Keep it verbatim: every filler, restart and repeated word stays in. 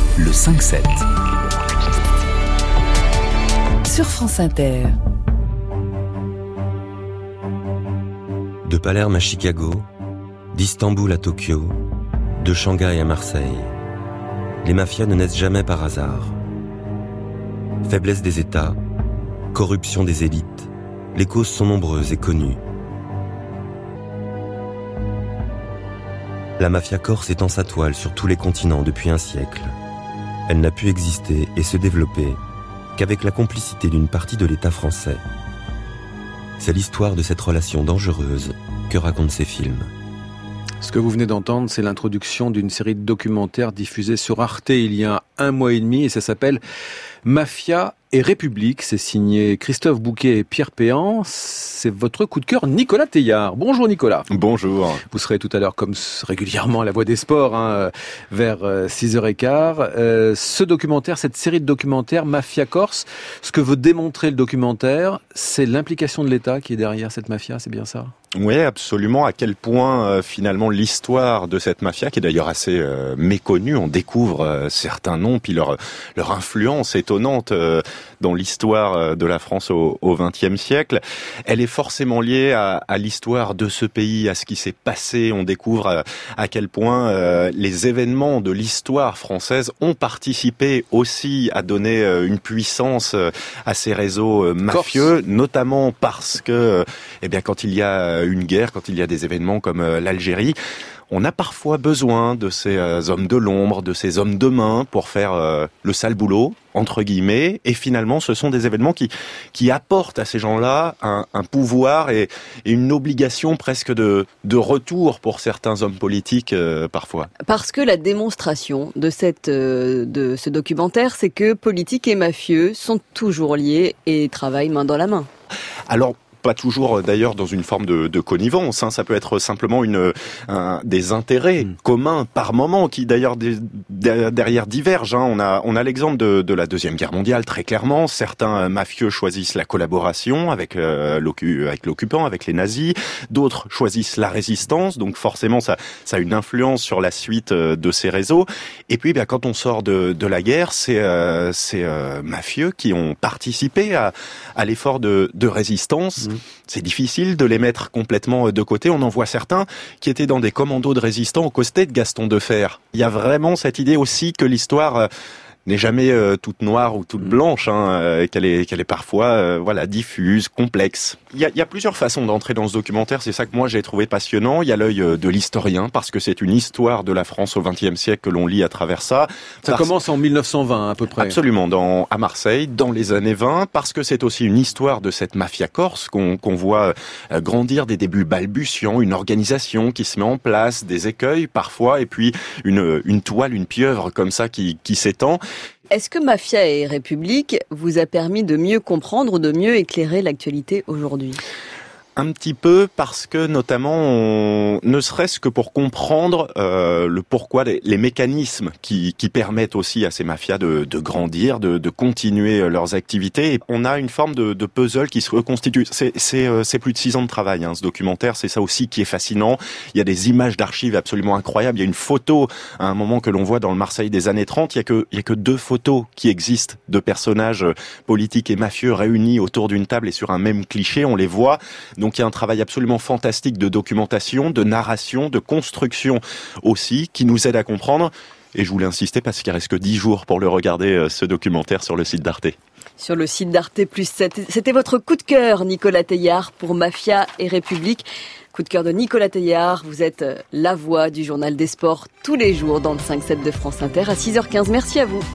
le cinq sept. Sur France Inter. De Palerme à Chicago, d'Istanbul à Tokyo, de Shanghai à Marseille, les mafias ne naissent jamais par hasard. Faiblesse des États, corruption des élites, les causes sont nombreuses et connues. La mafia corse étend sa toile sur tous les continents depuis un siècle. Elle n'a pu exister et se développer qu'avec la complicité d'une partie de l'État français. C'est l'histoire de cette relation dangereuse que racontent ces films. Ce que vous venez d'entendre, c'est l'introduction d'une série de documentaires diffusés sur Arte il y a un mois et demi et ça s'appelle Mafia et République. C'est signé Christophe Bouquet et Pierre Péan. C'est votre coup de cœur, Nicolas Teilhard. Bonjour Nicolas. Bonjour. Vous serez tout à l'heure, comme régulièrement, à la Voix des Sports, hein, vers six heures quinze. Euh, ce documentaire, cette série de documentaires, Mafia Corse, ce que veut démontrer le documentaire, c'est l'implication de l'État qui est derrière cette mafia, c'est bien ça ? Oui, absolument. À quel point, euh, finalement, l'histoire de cette mafia, qui est d'ailleurs assez euh, méconnue, on découvre euh, certains noms, puis leur, leur influence étonnante euh, dans l'histoire euh, de la France au vingtième siècle, elle est forcément liée à, à l'histoire de ce pays, à ce qui s'est passé. On découvre euh, à quel point euh, les événements de l'histoire française ont participé aussi à donner euh, une puissance euh, à ces réseaux euh, mafieux, Corse. Notamment parce que, euh, eh bien, quand il y a une guerre, quand il y a des événements comme l'Algérie, on a parfois besoin de ces hommes de l'ombre, de ces hommes de main pour faire le sale boulot, entre guillemets, et finalement ce sont des événements qui, qui apportent à ces gens-là un, un pouvoir et, et une obligation presque de, de retour pour certains hommes politiques euh, parfois. Parce que la démonstration de, cette, euh, de ce documentaire, c'est que politique et mafieux sont toujours liés et travaillent main dans la main. Alors, pas toujours d'ailleurs dans une forme de, de connivence, hein. Ça peut être simplement une, un, des intérêts mmh. communs par moment qui d'ailleurs des, derrière divergent. Hein. On a, on a l'exemple de, de la Deuxième Guerre mondiale très clairement. Certains mafieux choisissent la collaboration avec, euh, l'occu, avec l'occupant, avec les nazis. D'autres choisissent la résistance. Donc forcément, ça, ça a une influence sur la suite de ces réseaux. Et puis, bien, quand on sort de, de la guerre, c'est euh, ces euh, mafieux qui ont participé à, à l'effort de, de résistance. Mmh. C'est difficile de les mettre complètement de côté. On en voit certains qui étaient dans des commandos de résistants aux côtés de Gaston Defferre. Il y a vraiment cette idée aussi que l'histoire euh, n'est jamais euh, toute noire ou toute blanche, hein, euh, qu'elle est, qu'elle est parfois euh, voilà, diffuse, complexe. Il y, a, il y a plusieurs façons d'entrer dans ce documentaire, c'est ça que moi j'ai trouvé passionnant. Il y a l'œil de l'historien, parce que c'est une histoire de la France au vingtième siècle que l'on lit à travers ça. Ça parce... commence en mille neuf cent vingt à peu près. Absolument, dans, à Marseille, dans les années vingt, parce que c'est aussi une histoire de cette mafia corse qu'on, qu'on voit euh, grandir des débuts balbutiants, une organisation qui se met en place, des écueils parfois, et puis une, une toile, une pieuvre comme ça qui, qui s'étend. Est-ce que Mafia et République vous a permis de mieux comprendre, de mieux éclairer l'actualité aujourd'hui ? Un petit peu parce que notamment, on, ne serait-ce que pour comprendre euh, le pourquoi, les, les mécanismes qui, qui permettent aussi à ces mafias de, de grandir, de, de continuer leurs activités. Et on a une forme de, de puzzle qui se reconstitue. C'est, c'est, euh, c'est plus de six ans de travail, hein, ce documentaire. C'est ça aussi qui est fascinant. Il y a des images d'archives absolument incroyables. Il y a une photo à un moment que l'on voit dans le Marseille des années trente. Il y a que, il y a que deux photos qui existent de personnages politiques et mafieux réunis autour d'une table et sur un même cliché. On les voit. Donc il y a un travail absolument fantastique de documentation, de narration, de construction aussi, qui nous aide à comprendre. Et je voulais insister parce qu'il reste que dix jours pour le regarder, ce documentaire sur le site d'Arte. Sur le site d'Arte plus sept. C'était votre coup de cœur, Nicolas Teilhard, pour Mafia et République. Coup de cœur de Nicolas Teilhard. Vous êtes la voix du journal des sports tous les jours dans le cinq sept de France Inter à six heures quinze. Merci à vous.